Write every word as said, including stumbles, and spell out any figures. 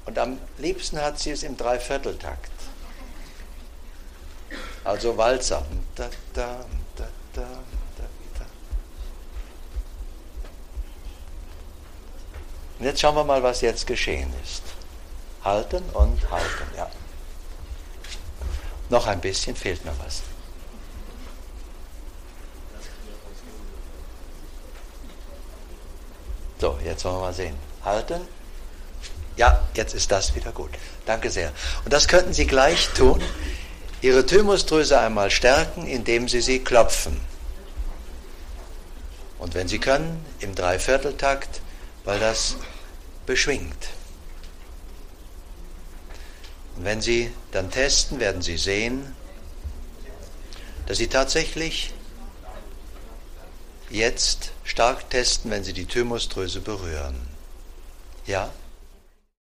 Und am liebsten hat sie es im Dreivierteltakt. Also Walzer. Da, da, da, da, da, da. Und jetzt schauen wir mal, was jetzt geschehen ist. Halten und halten, ja. Noch ein bisschen, fehlt noch was. So, jetzt wollen wir mal sehen. Halten. Ja, jetzt ist das wieder gut. Danke sehr. Und das könnten Sie gleich tun. Ihre Thymusdrüse einmal stärken, indem Sie sie klopfen. Und wenn Sie können, im Dreivierteltakt, weil das beschwingt. Und wenn Sie dann testen, werden Sie sehen, dass Sie tatsächlich jetzt stark testen, wenn Sie die Thymusdrüse berühren. Ja?